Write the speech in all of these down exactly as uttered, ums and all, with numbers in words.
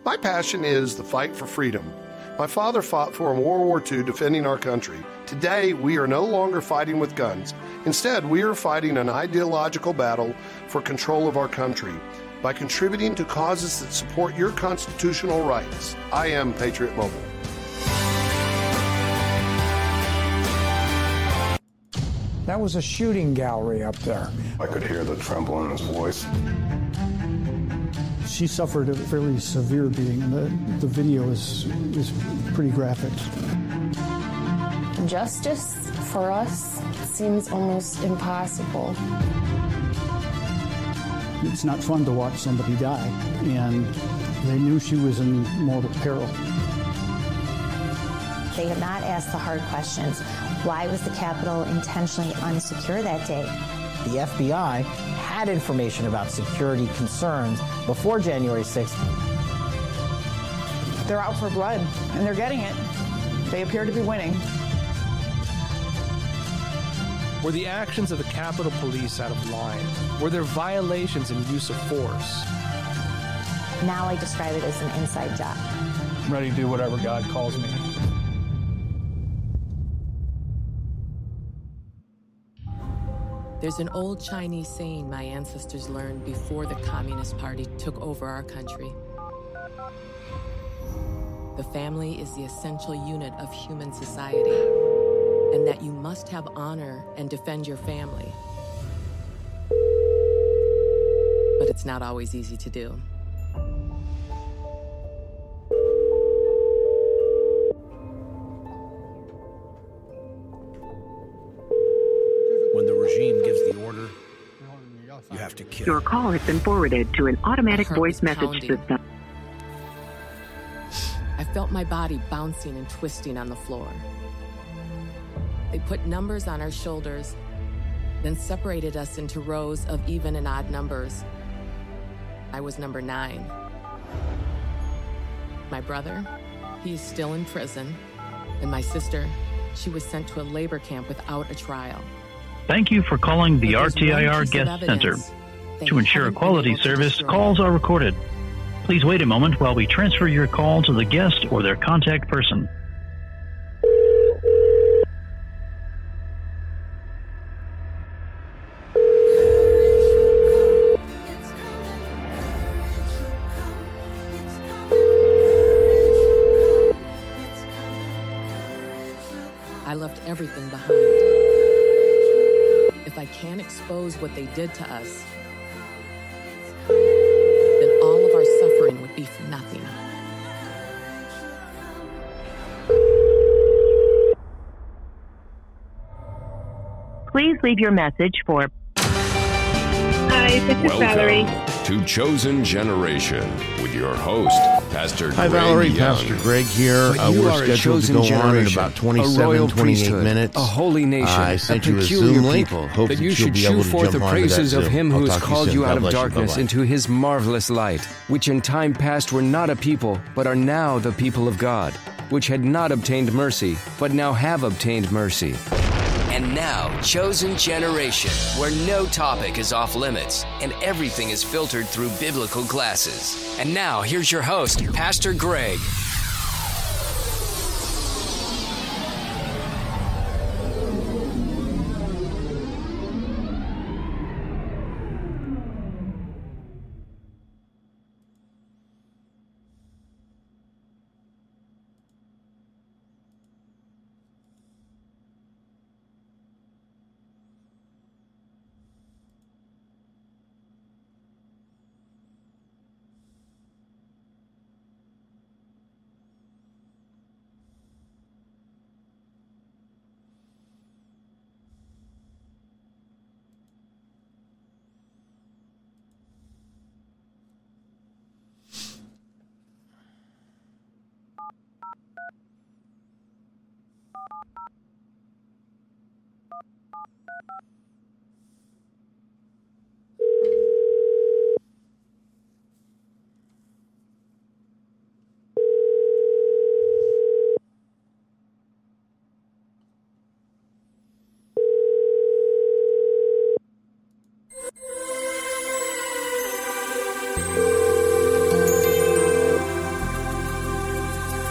My passion is the fight for freedom. My father fought for in World War Two defending our country. Today, we are no longer fighting with guns. Instead, we are fighting an ideological battle for control of our country by contributing to causes that support your constitutional rights. I am Patriot Mobile. That was a shooting gallery up there. I could hear the tremble in his voice. She suffered a fairly severe beating, and the, the video is, is pretty graphic. Justice for us seems almost impossible. It's not fun to watch somebody die, and they knew she was in mortal peril. They have not asked the hard questions. Why was the Capitol intentionally unsecure that day? The F B I had information about security concerns before January sixth. They're out for blood, and they're getting it. They appear to be winning. Were the actions of the Capitol Police out of line? Were there violations and use of force? Now I describe it as an inside job. I'm ready to do whatever God calls me. There's an old Chinese saying my ancestors learned before the Communist Party took over our country. The family is the essential unit of human society, and that you must have honor and defend your family. But it's not always easy to do. When the regime gives the order, you have to kill. Your call has been forwarded to an automatic voice message pounding. system. I felt my body bouncing and twisting on the floor. They put numbers on our shoulders, then separated us into rows of even and odd numbers. I was number nine. My brother, he is still in prison, and my sister, she was sent to a labor camp without a trial. Thank you for calling the R T I R Guest Center. To ensure a quality service, calls are recorded. Please wait a moment while we transfer your call to the guest or their contact person. I left everything behind. If I can't expose what they did to us, then all of our suffering would be for nothing. Please leave your message for... Hi, this is Welcome Valerie. to Chosen Generation with your host, Pastor Hi, Greg Valerie. Young. Pastor Greg here. But Uh, you we're are a scheduled to chosen go on in generation, about a twenty-seven, royal twenty-eight priesthood, minutes. a holy nation, Uh, I a sent you a peculiar Zoom link. people, Hope that you you'll should be able chew to forth the jump onto praises that of Zoom. him I'll who has talk to you called soon. you God out of bless you. darkness Bye-bye. into his marvelous light, which in time past were not a people, but are now the people of God, which had not obtained mercy, but now have obtained mercy. And now, Chosen Generation, where no topic is off limits and everything is filtered through biblical glasses. And now, here's your host, Pastor Greg.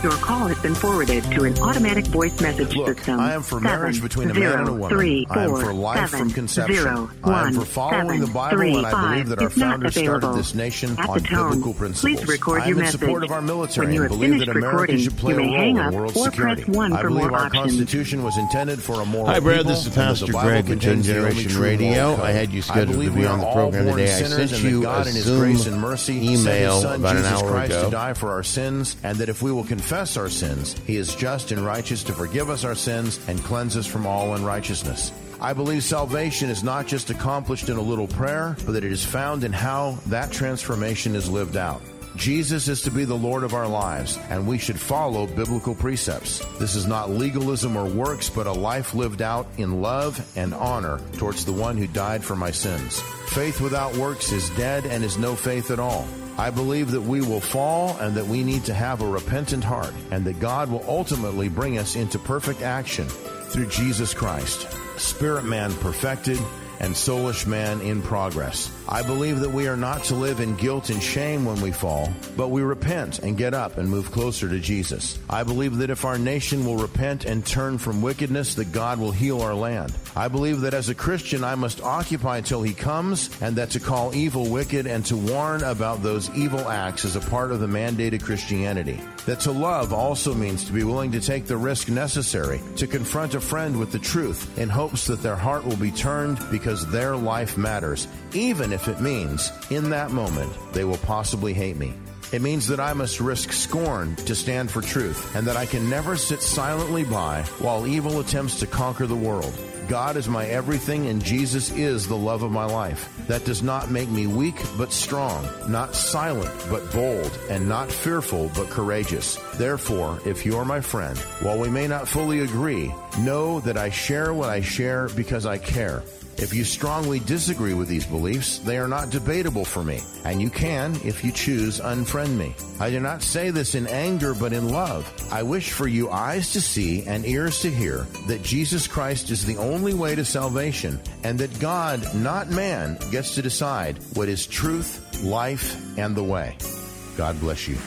Your call has been forwarded to an automatic voice message Look, system. I am for Seven, marriage between a zero, man and a woman. three, I am four, for life seven, from conception. zero, I am one, for following seven, the Bible, three, and I believe five that our is not founders available. started this nation At on the tone, biblical principles. please record I am your in message. support of our military When you and have believe that finished America recording, should play you a may role hang in up world or security. press one I for believe more our options. Constitution was intended for a moral Hi, Brad. people, This is and that Pastor the Bible Greg with contains the only Generation true Radio. moral code. I had you I scheduled to believe be we on are the all program born today. I sinners sent and you that God a in His Zoom grace and mercy sent email His Son, about an Jesus hour Christ, ago. to die for our sins, and that if we will confess our sins, He is just and righteous to forgive us our sins and cleanse us from all unrighteousness. I believe salvation is not just accomplished in a little prayer, but that it is found in how that transformation is lived out. Jesus is to be the Lord of our lives, and we should follow biblical precepts. This is not legalism or works, but a life lived out in love and honor towards the one who died for my sins. Faith without works is dead and is no faith at all. I believe that we will fall and that we need to have a repentant heart, and that God will ultimately bring us into perfect action through Jesus Christ. Spirit man perfected and soulish man in progress. I believe that we are not to live in guilt and shame when we fall, but we repent and get up and move closer to Jesus. I believe that if our nation will repent and turn from wickedness, that God will heal our land. I believe that as a Christian, I must occupy till He comes, and that to call evil wicked and to warn about those evil acts is a part of the mandated Christianity. That to love also means to be willing to take the risk necessary to confront a friend with the truth in hopes that their heart will be turned because their life matters, even if it means, in that moment, they will possibly hate me. It means that I must risk scorn to stand for truth, and that I can never sit silently by while evil attempts to conquer the world. God is my everything, and Jesus is the love of my life. That does not make me weak, but strong, not silent, but bold, and not fearful, but courageous. Therefore, if you are my friend, while we may not fully agree, know that I share what I share because I care. If you strongly disagree with these beliefs, they are not debatable for me, and you can, if you choose, unfriend me. I do not say this in anger, but in love. I wish for you eyes to see and ears to hear that Jesus Christ is the only way to salvation, and that God, not man, gets to decide what is truth, life, and the way. God bless you.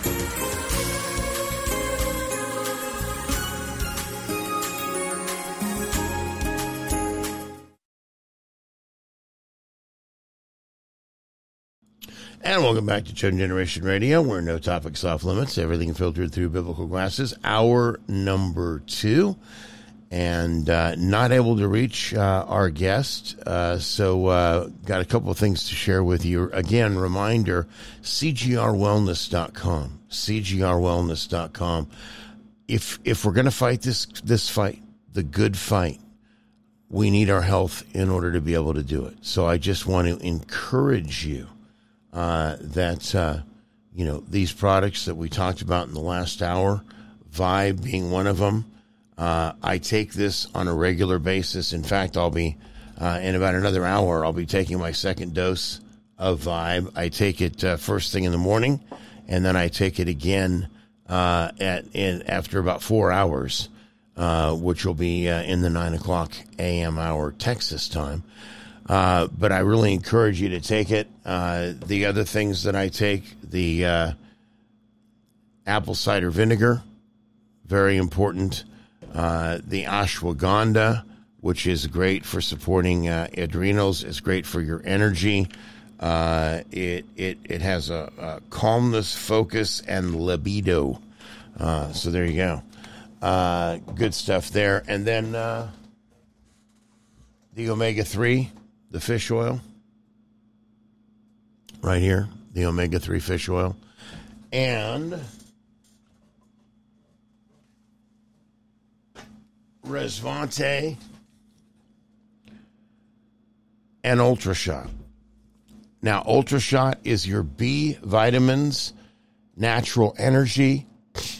And welcome back to Chosen Generation Radio, where no topics off limits, everything filtered through biblical glasses. Hour number two, and uh, not able to reach uh, our guest, uh, so uh, got a couple of things to share with you. Again, reminder, C G R wellness dot com, C G R wellness dot com. If if we're going to fight this this fight, the good fight, we need our health in order to be able to do it. So I just want to encourage you. Uh, that, uh, you know, these products that we talked about in the last hour, Vibe being one of them, uh, I take this on a regular basis. In fact, I'll be, uh, in about another hour, I'll be taking my second dose of Vibe. I take it uh, first thing in the morning, and then I take it again uh, at in after about four hours, uh, which will be uh, in the nine o'clock a m hour Texas time. Uh, but I really encourage you to take it. Uh, the other things that I take, the uh, apple cider vinegar, very important. Uh, the ashwagandha, which is great for supporting uh, adrenals. It's great for your energy. Uh, it, it, it has a, a calmness, focus, and libido. Uh, so there you go. Uh, good stuff there. And then uh, the omega three. The fish oil, right here, the omega three fish oil, and Resvante and UltraShot. Now, UltraShot is your B vitamins, natural energy,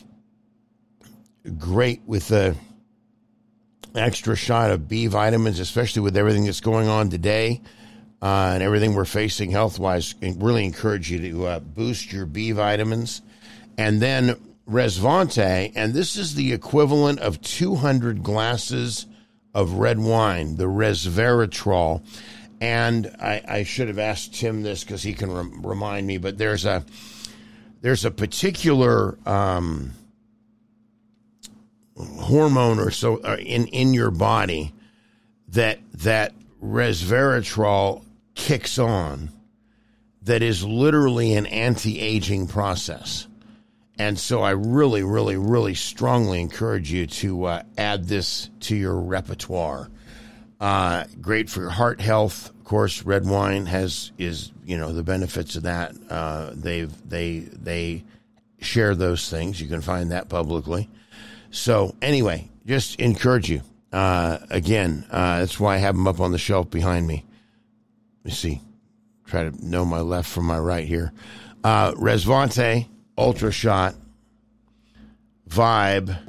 great with the extra shot of B vitamins, especially with everything that's going on today uh, and everything we're facing health-wise. I really encourage you to uh, boost your B vitamins. And then Resvante, and this is the equivalent of two hundred glasses of red wine, the resveratrol. And I, I should have asked Tim this because he can re- remind me, but there's a there's a particular um, hormone or so uh, in in your body that that resveratrol kicks on, that is literally an anti-aging process. And so I really, really, really strongly encourage you to uh, add this to your repertoire. Uh, great for your heart health. Of course, red wine has is you know the benefits of that. Uh, they've they they share those things. You can find that publicly. So anyway, just encourage you. Uh, again, uh, that's why I have them up on the shelf behind me. Let me see. Try to know my left from my right here. Uh, Resvante, Ultra Shot, Vibe,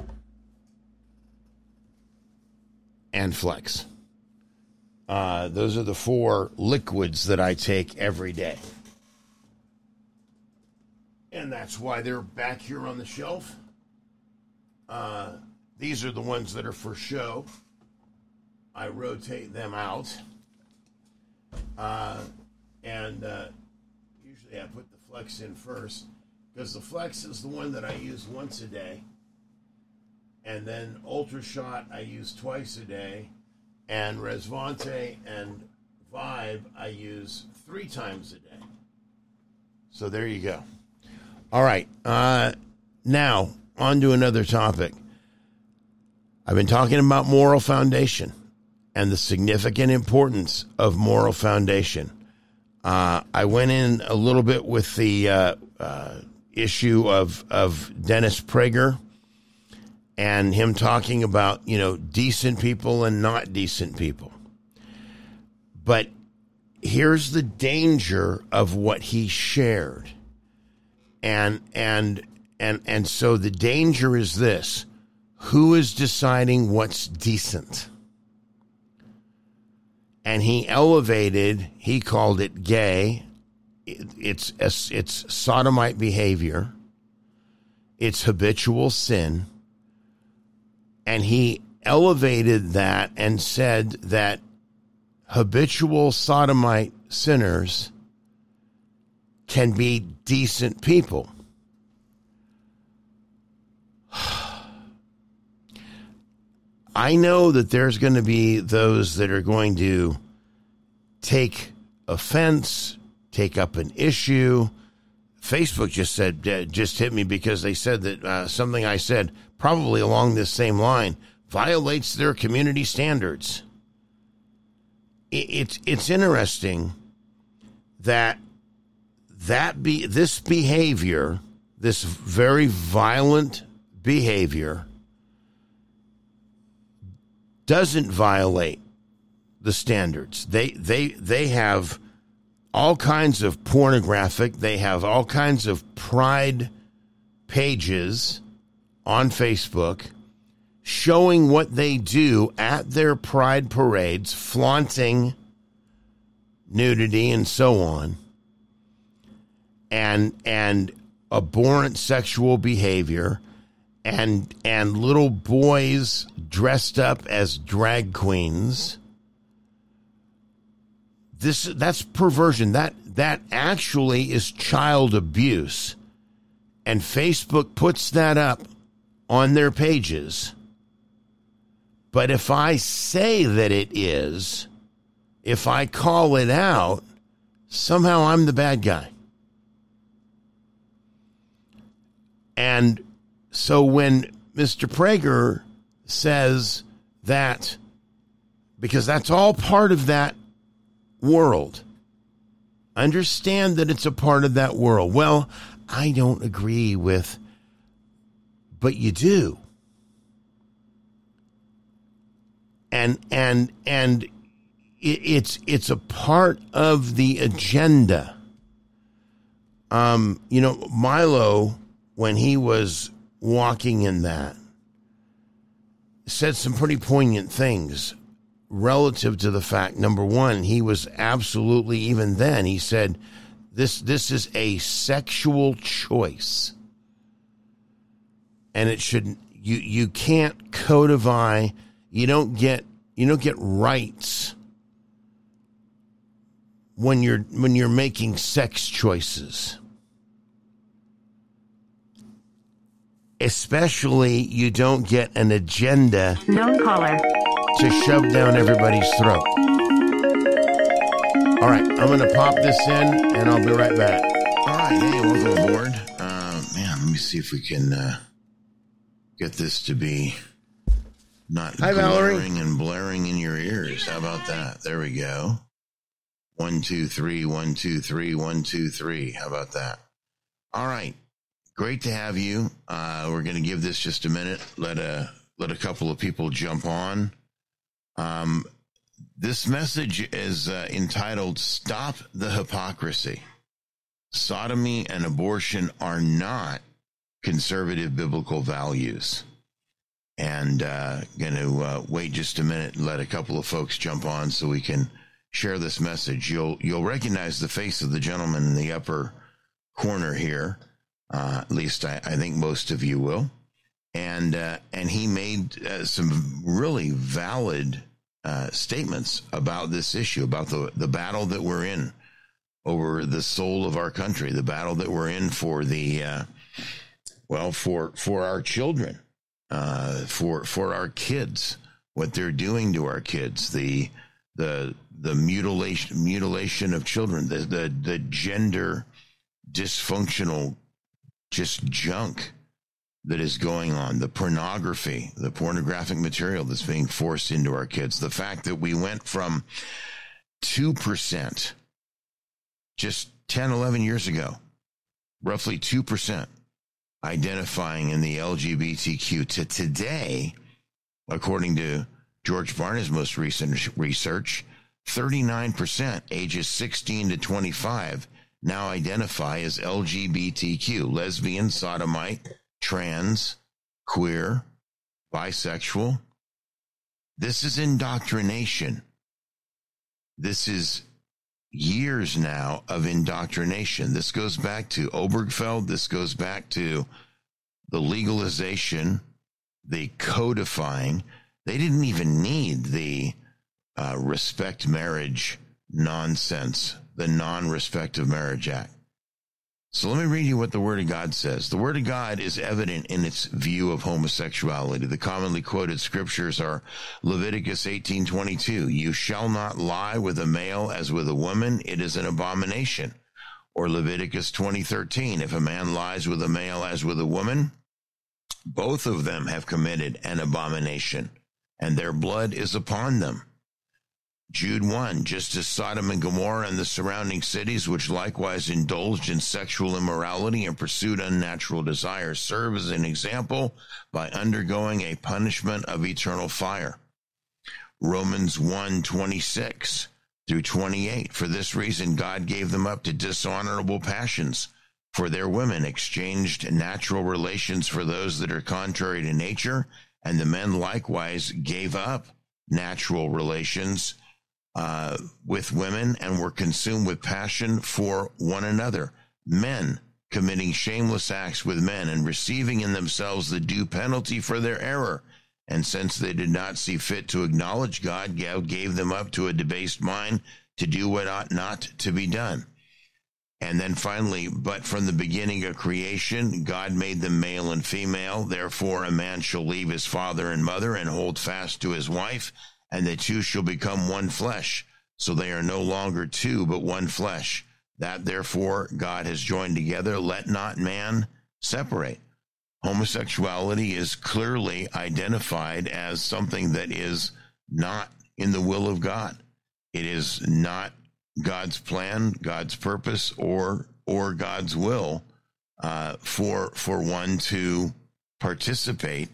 and Flex. Uh, those are the four liquids that I take every day. And that's why they're back here on the shelf. Uh, these are the ones that are for show. I rotate them out. Uh, and uh, usually I put the Flex in first, because the Flex is the one that I use once a day. And then Ultra Shot I use twice a day. And Resvante and Vibe I use three times a day. So there you go. All right. Uh, now, on to another topic. I've been talking about moral foundation and the significant importance of moral foundation. Uh, I went in a little bit with the uh, uh, issue of, of Dennis Prager and him talking about, you know, decent people and not decent people. But here's the danger of what he shared. And and and and so the danger is this: who is deciding what's decent? And he elevated, he called it gay. It, it's it's sodomite behavior. It's habitual sin. And he elevated that and said that habitual sodomite sinners can be decent people. I know that there's going to be those that are going to take offense, take up an issue. Facebook just said, uh, just hit me because they said that uh, something I said, probably along this same line, violates their community standards. It, it's it's interesting that that be this behavior, this very violent behavior, doesn't violate the standards. They they they have all kinds of pornographic, they have all kinds of pride pages on Facebook showing what they do at their pride parades, flaunting nudity and so on, and and abhorrent sexual behavior, and and little boys dressed up as drag queens. This that's perversion. That that actually is child abuse. And Facebook puts that up on their pages. But if I say that it is, if I call it out, somehow I'm the bad guy. And so when Mister Prager says that, because that's all part of that world, understand that it's a part of that world. Well, I don't agree with, but you do. And and and it, it's it's a part of the agenda. Um, you know, Milo, when he was walking in that, said some pretty poignant things relative to the fact, number one, he was absolutely, even then, he said, this this is a sexual choice. And it should, you you can't codify, you don't get you don't get rights when you're when you're making sex choices. especially you don't get an agenda Known caller. to shove down everybody's throat. All right, I'm going to pop this in, and I'll be right back. All right, hey, welcome aboard. Uh, man, let me see if we can uh, get this to be not Hi, Valerie. blaring and blaring in your ears. How about that? There we go. One, two, three, one, two, three, one, two, three. How about that? All right. Great to have you. Uh, we're going to give this just a minute. Let a, let a couple of people jump on. Um, this message is uh, entitled, Stop the Hypocrisy. Sodomy and abortion are not conservative biblical values. And uh, going to uh, wait just a minute and let a couple of folks jump on so we can share this message. You'll you'll recognize the face of the gentleman in the upper corner here. Uh, at least I, I think most of you will. And uh, and he made uh, some really valid uh, statements about this issue, about the, the battle that we're in over the soul of our country, the battle that we're in for the, uh, well, for for our children, uh, for for our kids, what they're doing to our kids, the the the mutilation mutilation of children, the the, the gender dysfunctional just junk that is going on, the pornography, the pornographic material that's being forced into our kids, the fact that we went from two percent just ten, eleven years ago, roughly two percent identifying in the L G B T Q to today, according to George Barna's most recent research, thirty-nine percent ages sixteen to twenty-five now identify as L G B T Q, lesbian, sodomite, trans, queer, bisexual. This is indoctrination. This is years now of indoctrination. This goes back to Obergefell. This goes back to the legalization, the codifying. They didn't even need the uh, respect marriage nonsense, the Non-Respect of Marriage Act. So let me read you what the Word of God says. The Word of God is evident in its view of homosexuality. The commonly quoted scriptures are Leviticus eighteen twenty-two, you shall not lie with a male as with a woman, it is an abomination. Or Leviticus twenty thirteen, if a man lies with a male as with a woman, both of them have committed an abomination, and their blood is upon them. Jude one, just as Sodom and Gomorrah and the surrounding cities, which likewise indulged in sexual immorality and pursued unnatural desires, serve as an example by undergoing a punishment of eternal fire. Romans one, twenty-six through twenty-eight, for this reason God gave them up to dishonorable passions, for their women exchanged natural relations for those that are contrary to nature, and the men likewise gave up natural relations Uh, with women and were consumed with passion for one another. Men committing shameless acts with men and receiving in themselves the due penalty for their error. And since they did not see fit to acknowledge God, God gave them up to a debased mind to do what ought not to be done. And then finally, but from the beginning of creation, God made them male and female. Therefore, a man shall leave his father and mother and hold fast to his wife, and the two shall become one flesh. So they are no longer two, but one flesh. That therefore God has joined together, let not man separate. Homosexuality is clearly identified as something that is not in the will of God. It is not God's plan, God's purpose, or or God's will uh, for for one to participate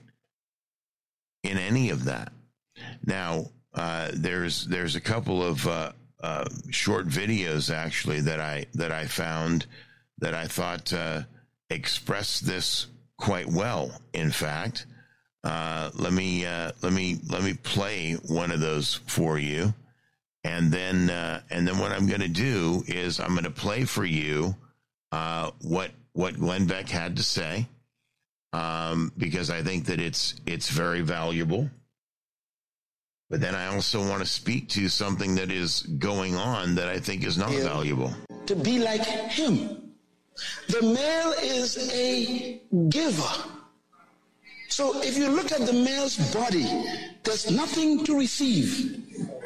in any of that. Now, uh, there's there's a couple of uh, uh, short videos actually that I that I found that I thought uh, expressed this quite well. In fact, uh, let me uh, let me let me play one of those for you, and then uh, and then what I'm going to do is I'm going to play for you uh, what what Glenn Beck had to say, um, because I think that it's it's very valuable. But then I also want to speak to something that is going on that I think is not valuable. To be like him. The male is a giver. So if you look at the male's body, there's nothing to receive.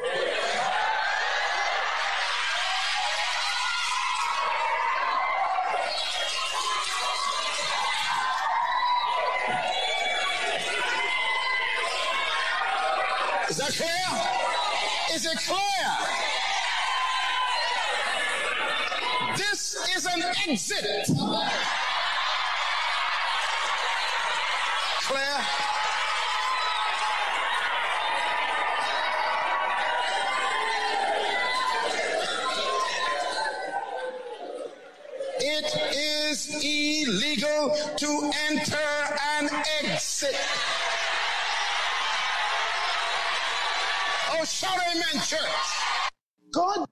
Is that clear? Is it clear? This is an exit. Clear? It is illegal to enter and exit. Oh, shout amen, church. God.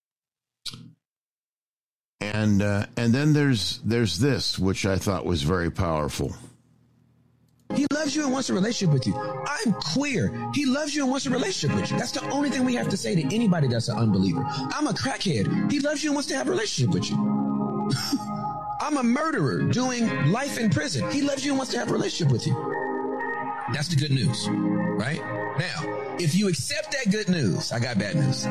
And uh, and then there's there's this, which I thought was very powerful. He loves you and wants a relationship with you. I'm queer. He loves you and wants a relationship with you. That's the only thing we have to say to anybody that's an unbeliever. I'm a crackhead. He loves you and wants to have a relationship with you. I'm a murderer doing life in prison. He loves you and wants to have a relationship with you. That's the good news, right? Now, if you accept that good news, I got bad news.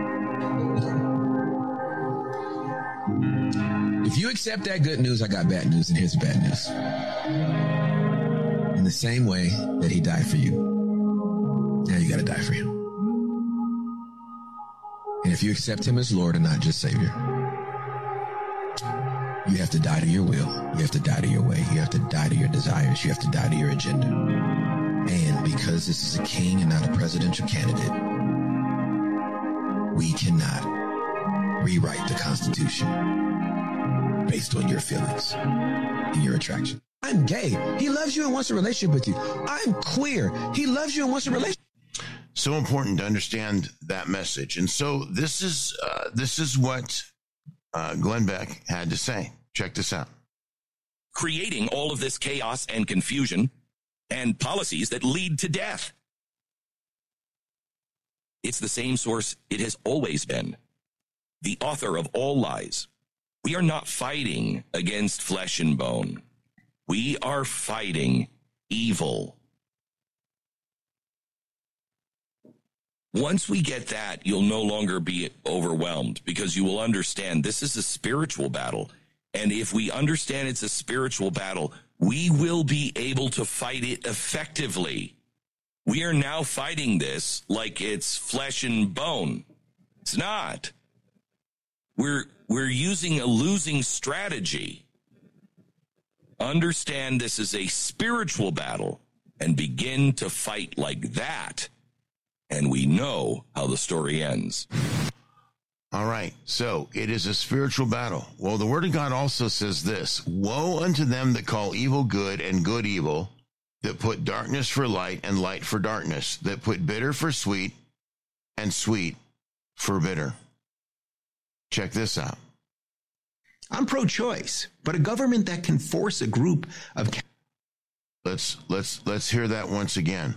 If you accept that good news, I got bad news, and here's the bad news. In the same way that he died for you, now you got to die for him. And if you accept him as Lord and not just Savior, you have to die to your will. You have to die to your way. You have to die to your desires. You have to die to your agenda. And because this is a king and not a presidential candidate, we cannot rewrite the Constitution based on your feelings and your attraction. I'm gay. He loves you and wants a relationship with you. I'm queer. He loves you and wants a relationship. So important to understand that message. And so this is uh, this is what uh, Glenn Beck had to say. Check this out. Creating all of this chaos and confusion and policies that lead to death. It's the same source it has always been. The author of all lies. We are not fighting against flesh and bone. We are fighting evil. Once we get that, you'll no longer be overwhelmed because you will understand this is a spiritual battle. And if we understand it's a spiritual battle, we will be able to fight it effectively. We are now fighting this like it's flesh and bone. It's not. We're we're using a losing strategy. Understand this is a spiritual battle and begin to fight like that. And we know how the story ends. All right, so it is a spiritual battle. Well, the Word of God also says this: woe unto them that call evil good and good evil, that put darkness for light and light for darkness, that put bitter for sweet and sweet for bitter. Check this out. I'm pro-choice, but a government that can force a group of... Let's, let's, let's hear that once again.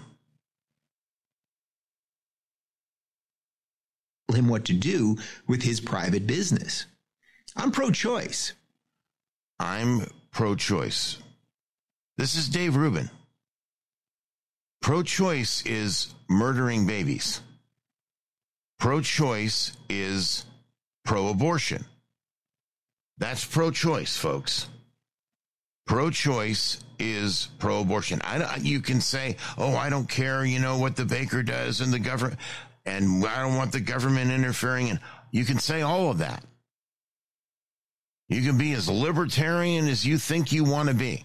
Him what to do with his private business. I'm pro-choice. I'm pro-choice. This is Dave Rubin. Pro-choice is murdering babies. Pro-choice is pro-abortion. That's pro-choice, folks. Pro-choice is pro-abortion. I, you can say, oh, I don't care, you know, what the baker does and the government, and I don't want the government interfering. And you can say all of that. You can be as libertarian as you think you want to be.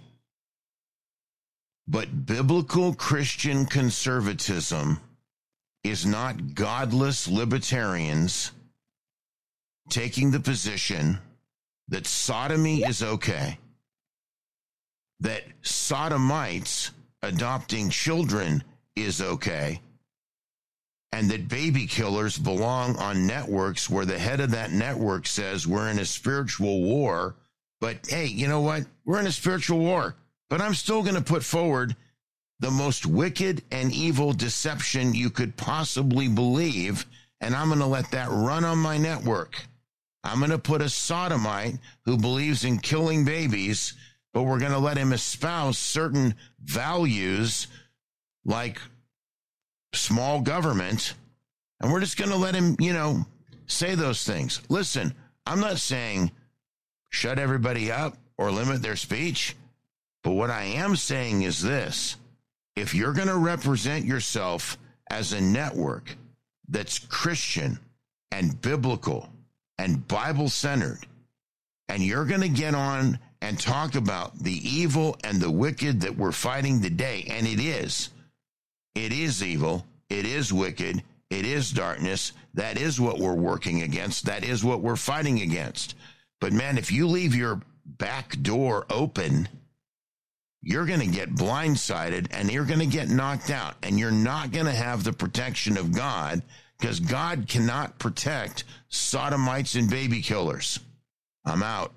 But biblical Christian conservatism is not godless libertarians taking the position that sodomy is okay, that sodomites adopting children is okay, and that baby killers belong on networks where the head of that network says we're in a spiritual war. But hey, you know what? We're in a spiritual war, but I'm still going to put forward the most wicked and evil deception you could possibly believe, and I'm going to let that run on my network. I'm going to put a sodomite who believes in killing babies but we're going to let him espouse certain values like small government, and we're just going to let him, you know, say those things. Listen, I'm not saying shut everybody up or limit their speech, but what I am saying is this. If you're going to represent yourself as a network that's Christian and biblical and Bible-centered, and you're going to get on and talk about the evil and the wicked that we're fighting today, and it is, it is evil, it is wicked, it is darkness, that is what we're working against, that is what we're fighting against. But man, if you leave your back door open, you're going to get blindsided and you're going to get knocked out, and you're not going to have the protection of God, because God cannot protect sodomites and baby killers. I'm out.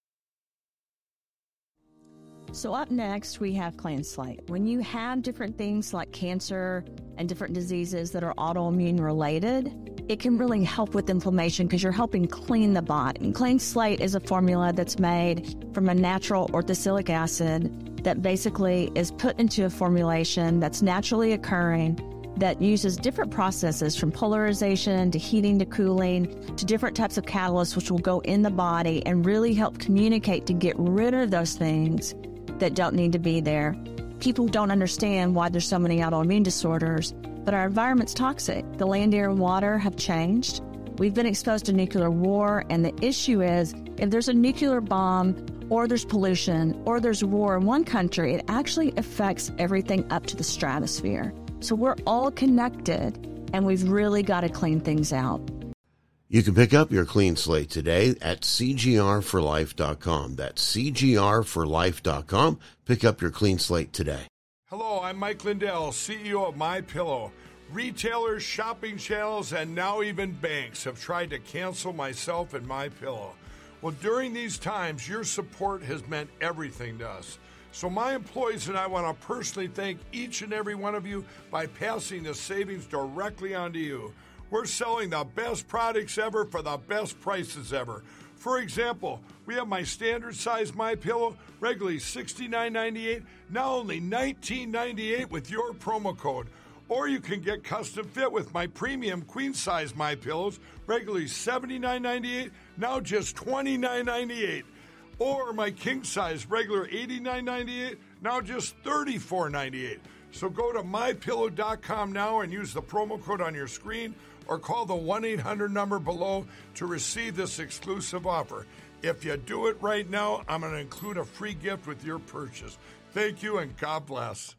So up next, we have Clean Slate. When you have different things like cancer and different diseases that are autoimmune related, it can really help with inflammation because you're helping clean the body. And Clean Slate is a formula that's made from a natural orthosilic acid that basically is put into a formulation that's naturally occurring, that uses different processes from polarization to heating to cooling to different types of catalysts which will go in the body and really help communicate to get rid of those things that don't need to be there. People don't understand why there's so many autoimmune disorders, but our environment's toxic. The land, air, and water have changed. We've been exposed to nuclear war, and the issue is if there's a nuclear bomb or there's pollution or there's war in one country, it actually affects everything up to the stratosphere. So we're all connected, and we've really got to clean things out. You can pick up your Clean Slate today at C G R for life dot com. That's C G R for life dot com. Pick up your Clean Slate today. Hello, I'm Mike Lindell, C E O of MyPillow. Retailers, shopping channels, and now even banks have tried to cancel myself and MyPillow. Well, during these times, your support has meant everything to us. So my employees and I want to personally thank each and every one of you by passing the savings directly on to you. We're selling the best products ever for the best prices ever. For example, we have my standard size MyPillow, regularly sixty-nine ninety-eight, now only nineteen ninety-eight with your promo code. Or you can get custom fit with my premium queen size MyPillows, regularly seventy-nine ninety-eight, now just twenty-nine ninety-eight. Or my king size, regular eighty-nine ninety-eight, now just thirty-four ninety-eight. So go to my pillow dot com now and use the promo code on your screen, or call the one eight hundred number below to receive this exclusive offer. If you do it right now, I'm going to include a free gift with your purchase. Thank you, and God bless.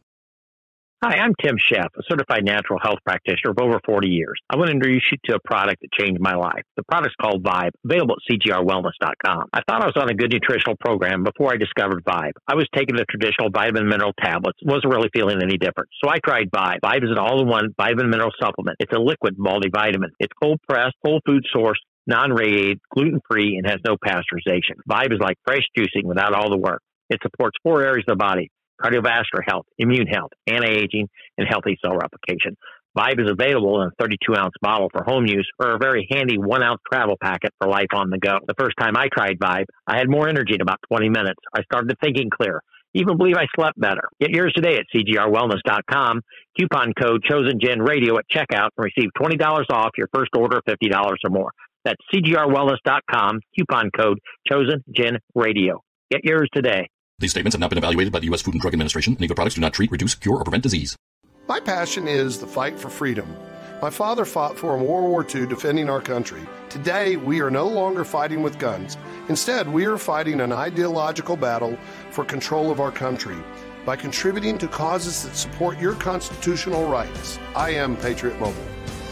Hi, I'm Tim Sheff, a certified natural health practitioner of over forty years. I want to introduce you to a product that changed my life. The product's called Vibe, available at C G R wellness dot com. I thought I was on a good nutritional program before I discovered Vibe. I was taking the traditional vitamin mineral tablets, wasn't really feeling any different. So I tried Vibe. Vibe is an all-in-one vitamin mineral supplement. It's a liquid multivitamin. It's cold-pressed, whole food sourced, non-radiated, gluten-free, and has no pasteurization. Vibe is like fresh juicing without all the work. It supports four areas of the body: cardiovascular health, immune health, anti-aging, and healthy cell replication. Vibe is available in a thirty-two ounce bottle for home use or a very handy one ounce travel packet for life on the go. The first time I tried Vibe, I had more energy in about twenty minutes. I started thinking clear. Even believe I slept better. Get yours today at C G R wellness dot com. Coupon code ChosenGenRadio at checkout and receive twenty dollars off your first order of fifty dollars or more. That's C G R wellness dot com. Coupon code ChosenGenRadio. Get yours today. These statements have not been evaluated by the U S Food and Drug Administration, and either products do not treat, reduce, cure, or prevent disease. My passion is the fight for freedom. My father fought for in World War Two defending our country. Today, we are no longer fighting with guns. Instead, we are fighting an ideological battle for control of our country by contributing to causes that support your constitutional rights. I am Patriot Mobile.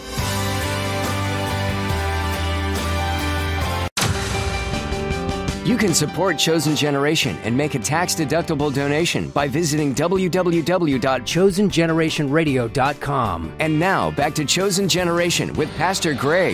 You can support Chosen Generation and make a tax-deductible donation by visiting w w w dot chosen generation radio dot com. And now, back to Chosen Generation with Pastor Greg.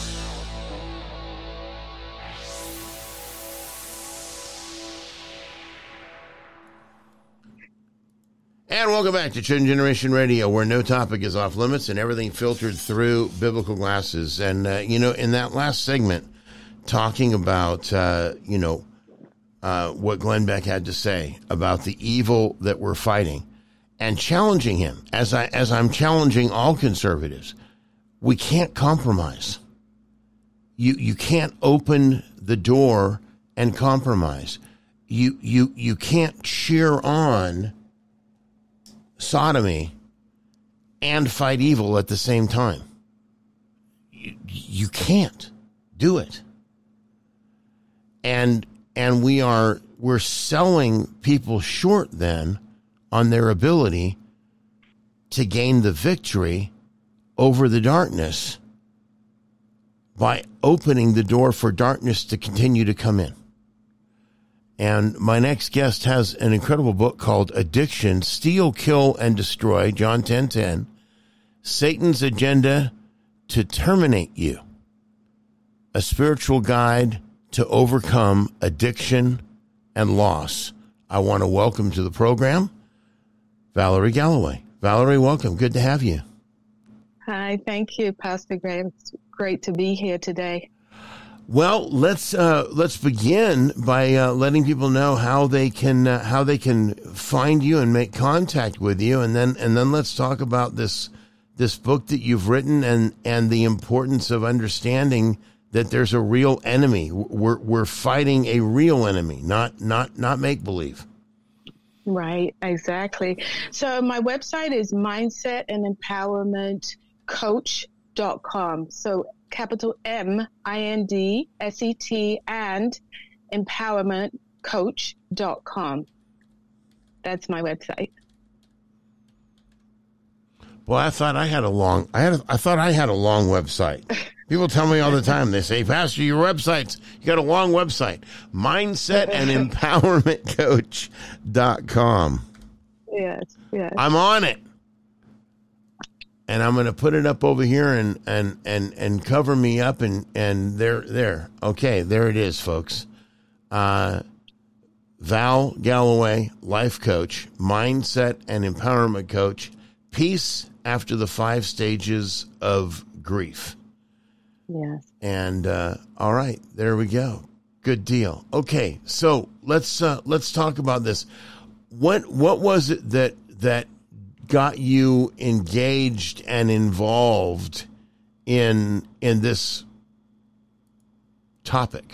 And welcome back to Chosen Generation Radio, where no topic is off limits and everything filtered through biblical glasses. And, uh, you know, in that last segment, talking about, uh, you know, uh, what Glenn Beck had to say about the evil that we're fighting, and challenging him, as I as I'm challenging all conservatives. We can't compromise. You you can't open the door and compromise. You you you can't cheer on sodomy and fight evil at the same time. You, you can't do it. And and we are we're selling people short then on their ability to gain the victory over the darkness by opening the door for darkness to continue to come in. And my next guest has an incredible book called Addiction, Steal, Kill, and Destroy, John ten ten, Satan's Agenda to Terminate You, a spiritual guide to overcome addiction and loss. I want to welcome to the program Valerie Galloway. Valerie, welcome. Good to have you. Hi, thank you, Pastor Graham. It's great to be here today. Well, let's uh, let's begin by uh, letting people know how they can uh, how they can find you and make contact with you, and then and then let's talk about this this book that you've written and and the importance of understanding that there's a real enemy. We're we're fighting a real enemy, not not not make believe. Right, exactly. So my website is mindset and empowerment coach dot com. So capital M I N D S E T and empowerment coach dot com. That's my website. Well, I thought I had a long I had a, I thought I had a long website. People tell me all the time, they say, Pastor, your website's, you got a long website. mindset and empowerment coach dot com. Yes, yes. I'm on it. And I'm going to put it up over here and, and, and, and cover me up. And, and there, there. Okay, there it is, folks. Uh, Val Galloway, life coach, mindset and empowerment coach, peace after the five stages of grief. Yes. And, uh, all right, there we go. Good deal. Okay. So let's, uh, let's talk about this. What, what was it that, that, got you engaged and involved in in this topic?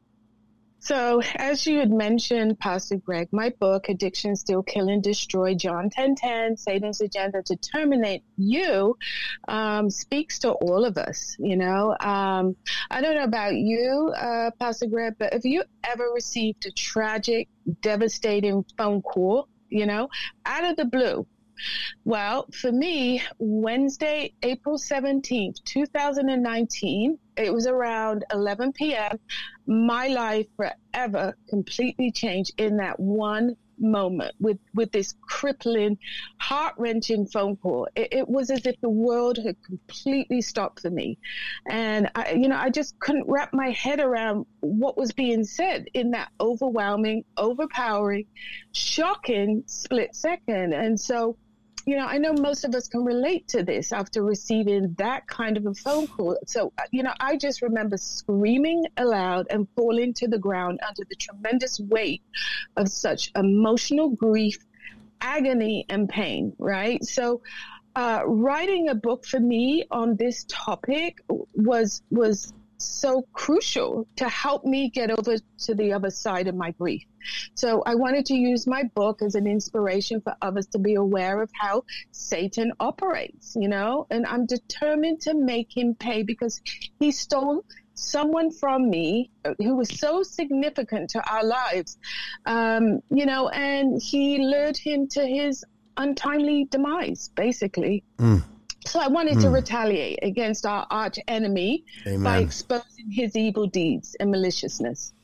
So, as you had mentioned, Pastor Greg, my book, Addiction, Steal, Kill, and Destroy, John ten ten, Satan's Agenda to Terminate You, um, speaks to all of us, you know. Um, I don't know about you, uh, Pastor Greg, but have you ever received a tragic, devastating phone call, you know, out of the blue? Well, for me, Wednesday, April seventeenth, two thousand nineteen, it was around eleven p.m. My life forever completely changed in that one moment with, with this crippling, heart-wrenching phone call. It, it was as if the world had completely stopped for me. And, I, you know, I just couldn't wrap my head around what was being said in that overwhelming, overpowering, shocking split second. And so, you know, I know most of us can relate to this after receiving that kind of a phone call. So, you know, I just remember screaming aloud and falling to the ground under the tremendous weight of such emotional grief, agony, and pain, right? So, uh, writing a book for me on this topic was was so crucial to help me get over to the other side of my grief. So I wanted to use my book as an inspiration for others to be aware of how Satan operates, you know, and I'm determined to make him pay because he stole someone from me who was so significant to our lives, um, you know, and he lured him to his untimely demise, basically. Mm. So I wanted mm. to retaliate against our arch enemy Amen. By exposing his evil deeds and maliciousness.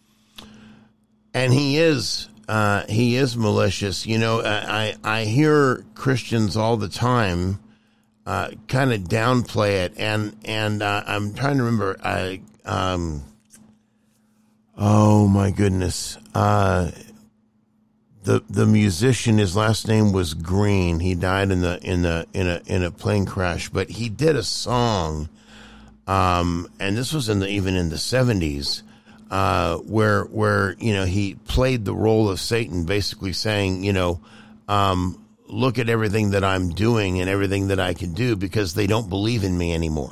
And he is, uh, he is malicious. You know, I, I hear Christians all the time, uh, kind of downplay it. And, and, uh, I'm trying to remember, I, um, oh my goodness. Uh, the, the musician, his last name was Green. He died in the, in the, in a, in a plane crash, but he did a song. Um, and this was in the, even in the seventies. uh, where where you know he played the role of Satan, basically saying, you know, um, look at everything that I'm doing and everything that I can do, because they don't believe in me anymore.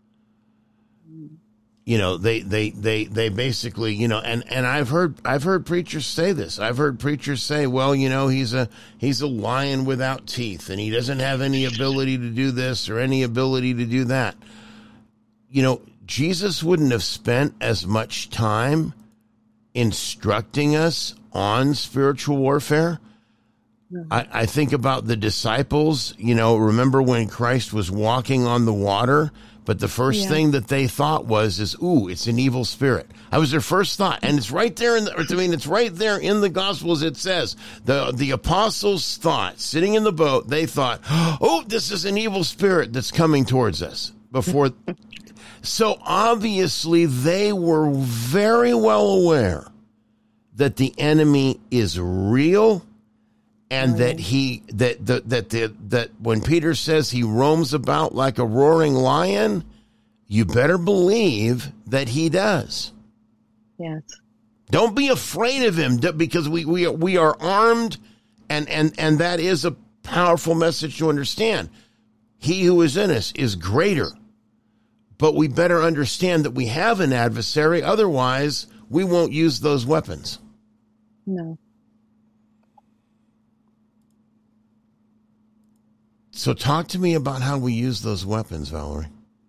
You know, they, they, they, they basically, you know, and, and I've heard, I've heard preachers say this. I've heard preachers say, well, you know, he's a, he's a lion without teeth and he doesn't have any ability to do this or any ability to do that. You know, Jesus wouldn't have spent as much time instructing us on spiritual warfare. I, I think about the disciples, you know, remember when Christ was walking on the water? But the first yeah. thing that they thought was, is, ooh, it's an evil spirit. That was their first thought. And it's right there in the, I mean, it's right there in the Gospels. It says the, the apostles thought, sitting in the boat, they thought, oh, this is an evil spirit that's coming towards us before. So obviously they were very well aware that the enemy is real. And that he that that that the, that when Peter says he roams about like a roaring lion, you better believe that he does. Yes. Don't be afraid of him, because we we are, we are armed, and and and that is a powerful message to understand. He who is in us is greater, but we better understand that we have an adversary. Otherwise, we won't use those weapons. No. So talk to me about how we use those weapons, Valerie.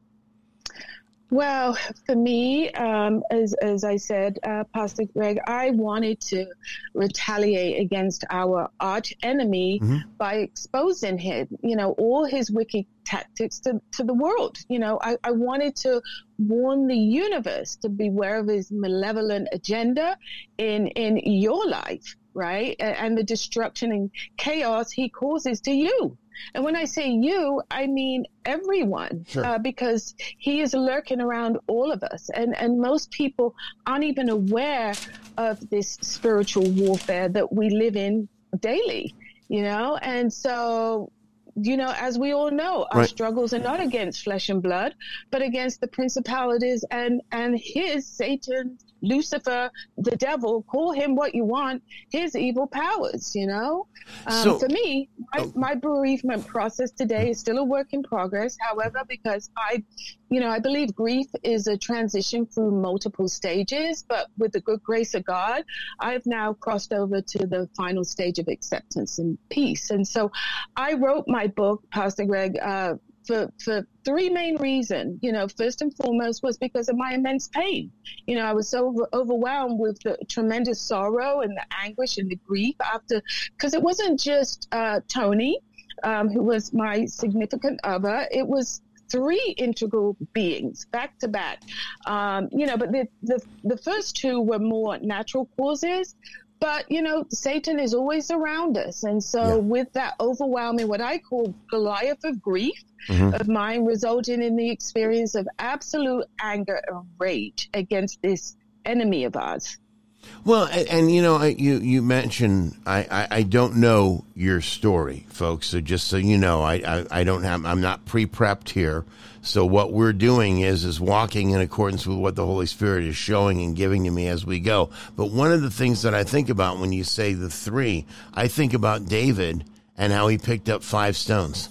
Well, for me, um, as, as I said, uh, Pastor Greg, I wanted to retaliate against our arch enemy mm-hmm. by exposing him, you know, all his wicked tactics to, to the world. You know, I, I wanted to warn the universe to beware of his malevolent agenda in, in your life, right? And the destruction and chaos he causes to you. And when I say you, I mean everyone, sure. uh, because he is lurking around all of us. And, and most people aren't even aware of this spiritual warfare that we live in daily, you know? And so, you know, as we all know, our right. struggles are not against flesh and blood, but against the principalities and, and his, Satan, Lucifer, the devil, call him what you want, his evil powers, you know? Um, so, for me, my, my bereavement process today is still a work in progress. However, because I, you know, I believe grief is a transition through multiple stages, but with the good grace of God, I've now crossed over to the final stage of acceptance and peace. And so I wrote my book, Pastor Greg, uh, For, for three main reasons. You know, first and foremost was because of my immense pain. You know, I was so over, overwhelmed with the tremendous sorrow and the anguish and the grief after, because it wasn't just uh, Tony, um, who was my significant other. It was three integral beings back to back. Um, you know, but the, the the first two were more natural causes. But, you know, Satan is always around us. And so yeah. with that overwhelming, what I call Goliath of grief mm-hmm. of mine, resulting in the experience of absolute anger and rage against this enemy of ours. Well, and, and you know, you, you mentioned, I, I, I don't know your story, folks. So just so you know, I, I, I don't have, I'm not pre-prepped here. So what we're doing is, is walking in accordance with what the Holy Spirit is showing and giving to me as we go. But one of the things that I think about when you say the three, I think about David and how he picked up five stones.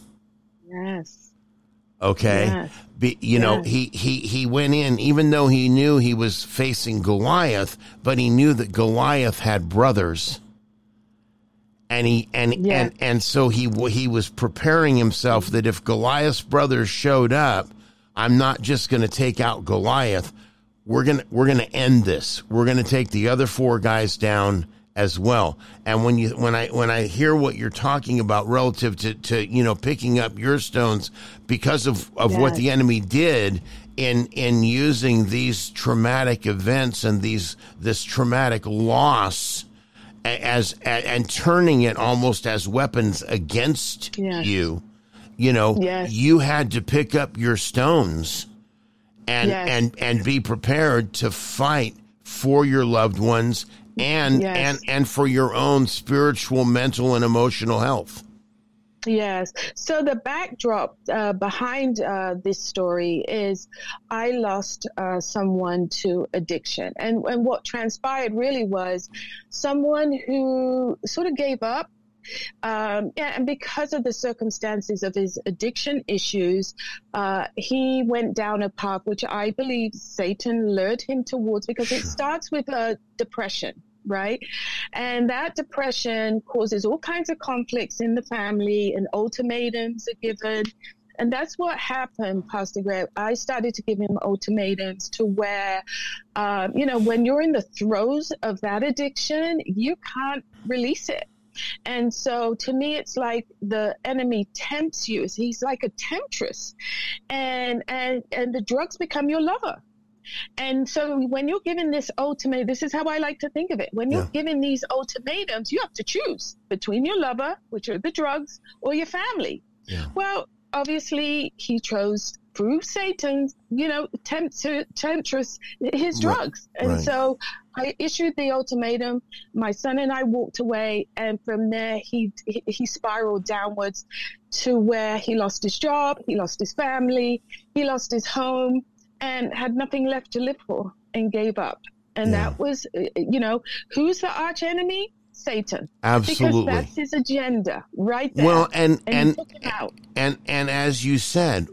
Yes. Okay. Yes. Be, you yes. know, he, he, he went in, even though he knew he was facing Goliath, but he knew that Goliath had brothers. And he and, yes. and and so he he was preparing himself that if Goliath's brothers showed up, I'm not just going to take out Goliath. We're gonna we're gonna end this. We're gonna take the other four guys down as well. And when you when I when I hear what you're talking about relative to, to you know picking up your stones because of, of yes. what the enemy did in in using these traumatic events and these this traumatic loss. As, as and turning it almost as weapons against yes. you, you know, yes. you had to pick up your stones and yes. and and be prepared to fight for your loved ones and yes. and and for your own spiritual, mental, and emotional health. Yes. So the backdrop uh, behind uh, this story is I lost uh, someone to addiction. And, and what transpired really was someone who sort of gave up. Um, yeah, and because of the circumstances of his addiction issues, uh, he went down a path which I believe Satan lured him towards, because sure. it starts with a depression. Right. And that depression causes all kinds of conflicts in the family, and ultimatums are given. And that's what happened, Pastor Greg. I started to give him ultimatums to where, uh, you know, when you're in the throes of that addiction, you can't release it. And so to me, it's like the enemy tempts you. He's like a temptress, and, and, and the drugs become your lover. And so when you're given this ultimatum, this is how I like to think of it. When you're yeah. given these ultimatums, you have to choose between your lover, which are the drugs, or your family. Yeah. Well, obviously, he chose through Satan's, you know, tempt- temptress, his drugs. Right. And right. so I issued the ultimatum. My son and I walked away. And from there, he, he, he spiraled downwards to where he lost his job, he lost his family, he lost his home, and had nothing left to live for, and gave up. And yeah. that was, you know, who's the arch enemy? Satan. Absolutely. Because that's his agenda right there. Well, and, and, and, and, and, and as you said,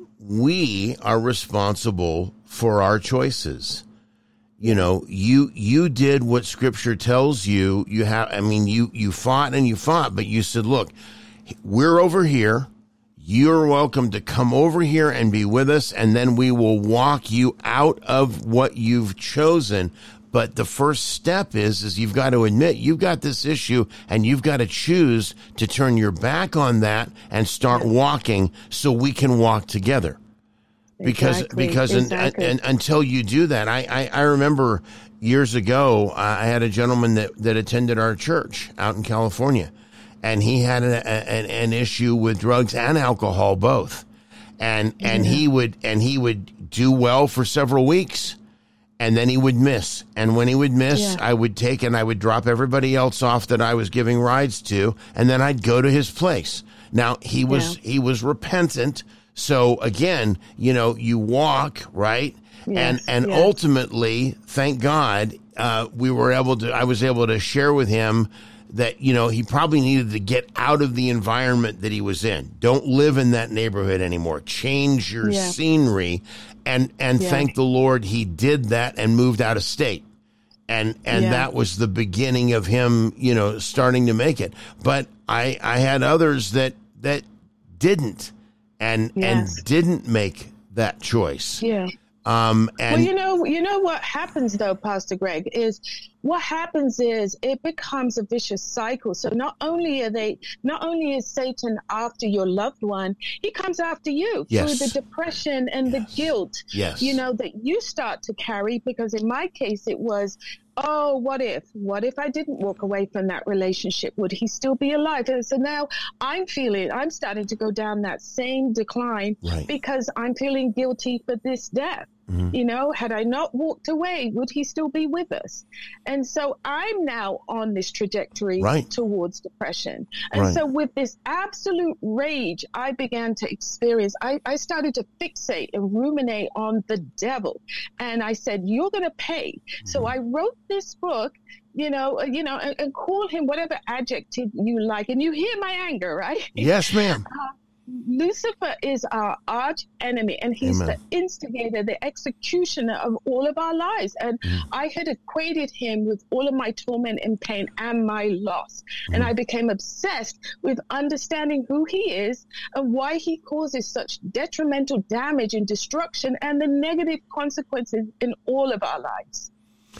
we are responsible for our choices. You know, you, you did what Scripture tells you. You have, I mean, you, you fought and you fought, but you said, look, we're over here. You're welcome to come over here and be with us, and then we will walk you out of what you've chosen. But the first step is, is you've got to admit you've got this issue, and you've got to choose to turn your back on that and start walking so we can walk together. Because, exactly. because exactly. And, and, until you do that, I, I, I remember years ago, I had a gentleman that, that attended our church out in California. And he had a, an, an issue with drugs and alcohol both, and and mm-hmm. he would and he would do well for several weeks, and then he would miss. And when he would miss, yeah. I would take and I would drop everybody else off that I was giving rides to, and then I'd go to his place. Now he was yeah. he was repentant, so again, you know, you walk right, yes. and and yes. ultimately, thank God, uh, we were able to. I was able to share with him that, you know, he probably needed to get out of the environment that he was in. Don't live in that neighborhood anymore. Change your yeah. scenery. And, and yeah. thank the Lord he did that and moved out of state. And, and yeah. that was the beginning of him, you know, starting to make it. But I, I had others that, that didn't and, yes. and didn't make that choice. Yeah. Um, and well, you know, you know what happens though, Pastor Greg, is what happens is it becomes a vicious cycle. So not only are they, not only is Satan after your loved one, he comes after you yes. through the depression and yes. the guilt, yes. you know, that you start to carry. Because in my case, it was, oh, what if? What if I didn't walk away from that relationship? Would he still be alive? And so now I'm feeling, I'm starting to go down that same decline right. because I'm feeling guilty for this death. Mm-hmm. You know, had I not walked away, would he still be with us? And so I'm now on this trajectory right. towards depression. And right. so with this absolute rage I began to experience, I, I started to fixate and ruminate on the devil. And I said, you're going to pay. Mm-hmm. So I wrote this book, you know, you know, and, and call him whatever adjective you like. And you hear my anger, right? Yes, ma'am. Uh, Lucifer is our arch enemy, and he's Amen. the instigator, the executioner of all of our lives. And mm. I had equated him with all of my torment and pain and my loss. Mm. And I became obsessed with understanding who he is and why he causes such detrimental damage and destruction and the negative consequences in all of our lives.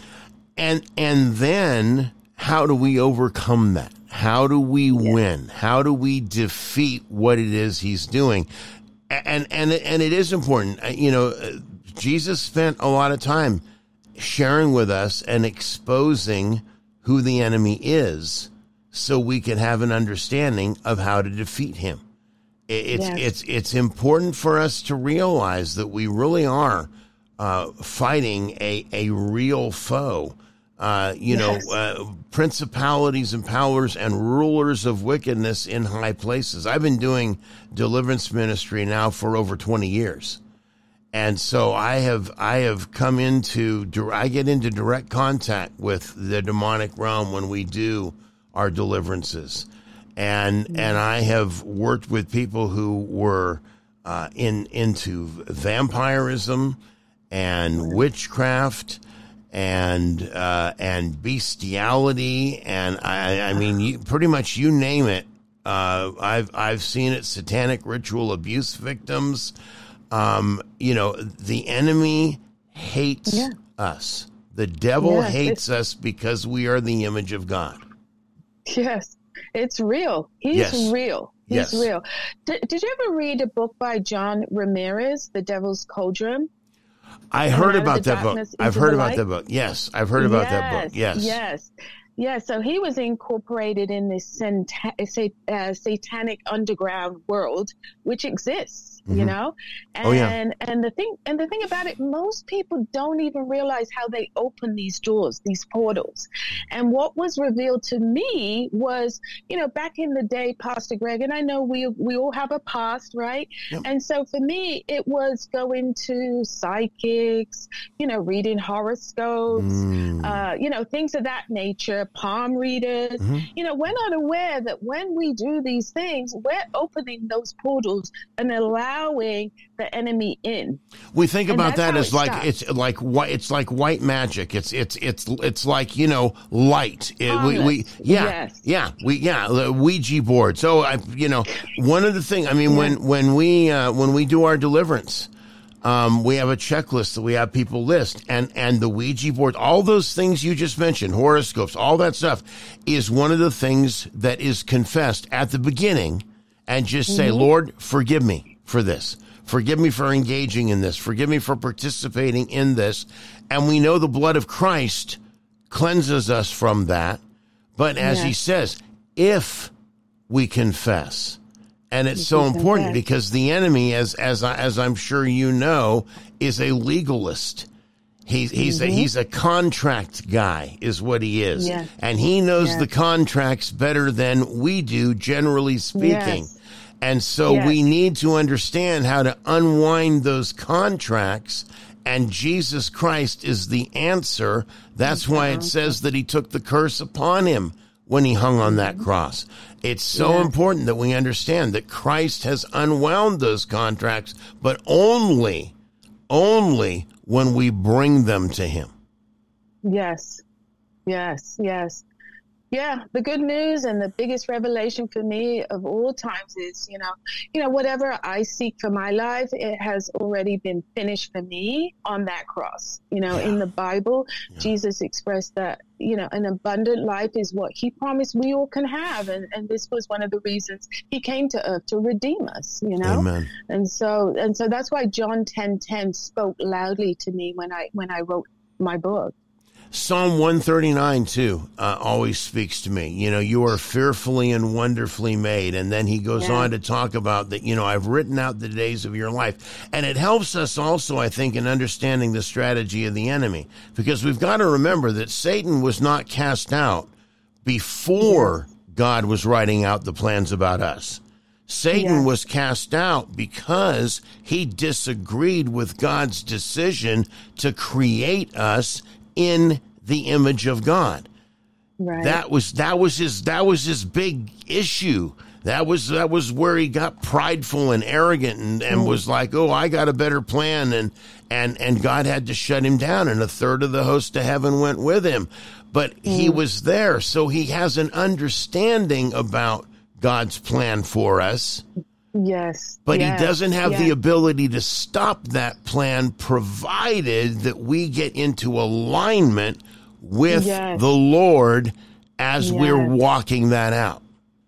And and then how do we overcome that? How do we yeah. win? How do we defeat what it is he's doing? And and and it is important. You know, Jesus spent a lot of time sharing with us and exposing who the enemy is so we can have an understanding of how to defeat him. It's yes. it's it's important for us to realize that we really are uh, fighting a, a real foe. Uh, you Yes. know, uh, principalities and powers and rulers of wickedness in high places. I've been doing deliverance ministry now for over twenty years. And so I have, I have come into, I get into direct contact with the demonic realm when we do our deliverances. And, and I have worked with people who were, uh, in, into vampirism and witchcraft and uh, and bestiality, and I, I mean, you, pretty much you name it. Uh, I've I've seen it. Satanic ritual abuse victims. Um, you know, the enemy hates Yeah. us. The devil Yes, hates it's- us because we are the image of God. Yes, it's real. He's Yes. real. He's Yes. real. Did, did you ever read a book by John Ramirez, The Devil's Cauldron? I Coming heard out of about the that book. darkness I've into heard the about light? that book. Yes, I've heard about that book. Yes. Yes. Yeah, so he was incorporated in this santa- sa- uh, satanic underground world, which exists, you Mhm. know. And Oh, yeah. and the thing and the thing about it, most people don't even realize how they open these doors, these portals. And what was revealed to me was, you know, back in the day, Pastor Greg, and I know we we all have a past, right? Yep. And so for me, it was going to psychics, you know, reading horoscopes, Mm. uh, you know, things of that nature. Palm readers. Mhm. You know, we're not aware that when we do these things, we're opening those portals and allowing the enemy in. We think And about that's that how as it like starts. it's like white. It's like white magic. It's it's it's it's like, you know, light. It, we, we Harmless. yeah Yes. yeah we yeah the Ouija board. So I you know one of the things. I mean when when we uh, when we do our deliverance. Um, we have a checklist that we have people list, and, and the Ouija board, all those things you just mentioned, horoscopes, all that stuff is one of the things that is confessed at the beginning, and just say, Mhm. Lord, forgive me for this. Forgive me for engaging in this. Forgive me for participating in this. And we know the blood of Christ cleanses us from that. But as he Yes. says, if we confess, and it's If so we important confess. because the enemy, as as I- as I'm sure you know, is a legalist. He's he's a, Mhm. he's a contract guy, is what he is, Yeah. and he knows Yeah. the contracts better than we do, generally speaking. Yes. And so Yes. we need to understand how to unwind those contracts. And Jesus Christ is the answer. That's why it says that he took the curse upon him when he hung on that cross. It's so Yeah. important that we understand that Christ has unwound those contracts, but only, only when we bring them to him. Yes, yes, yes. Yeah, the good news and the biggest revelation for me of all times is, you know, you know, whatever I seek for my life, it has already been finished for me on that cross. You know, in the Bible, Jesus expressed that, you know, an abundant life is what he promised we all can have. And, and this was one of the reasons he came to earth to redeem us, you know? Amen. And so, and so that's why John ten ten spoke loudly to me when I, when I wrote my book. Psalm one thirty-nine, too, uh, always speaks to me. You know, you are fearfully and wonderfully made. And then he goes Yeah. on to talk about that, you know, I've written out the days of your life. And it helps us also, I think, in understanding the strategy of the enemy. Because we've got to remember that Satan was not cast out before God was writing out the plans about us. Satan Yes. was cast out because he disagreed with God's decision to create us in the image of God. Right. That was that was his that was his big issue. That was that was where he got prideful and arrogant and, and Mm. was like, oh, I got a better plan, and and and God had to shut him down, and a third of the host of heaven went with him. But he Mm. was there, so he has an understanding about God's plan for us. Yes. But yes, he doesn't have the yes. ability to stop that plan, provided that we get into alignment with Yes. the Lord as we're Yes. walking that out.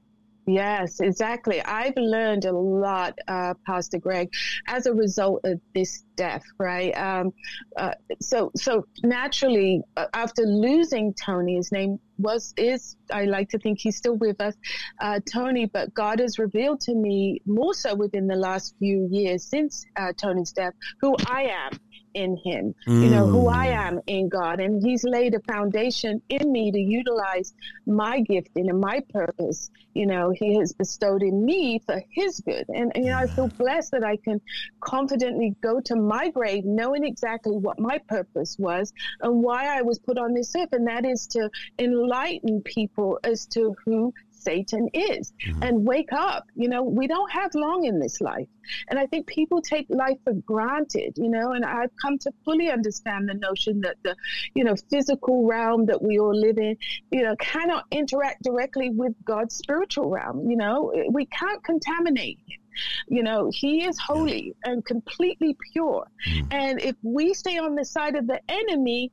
Yes, exactly. I've learned a lot, uh, Pastor Greg, as a result of this death, right? Um, uh, so, so naturally, uh, after losing Tony, his name was, is, I like to think he's still with us, uh, Tony, but God has revealed to me more so within the last few years since uh, Tony's death, who I am. in him, Mm. you know, who I am in God. And he's laid a foundation in me to utilize my gifting and my purpose. You know, he has bestowed in me for his good. And, and you know, I feel blessed that I can confidently go to my grave knowing exactly what my purpose was and why I was put on this earth. And that is to enlighten people as to who Satan is, mm-hmm. and wake up. You know, we don't have long in this life. And I think people take life for granted, you know, and I've come to fully understand the notion that the, you know, physical realm that we all live in, you know, cannot interact directly with God's spiritual realm. You know, we can't contaminate him. You know, he is holy yeah. and completely pure. Mm. And if we stay on the side of the enemy,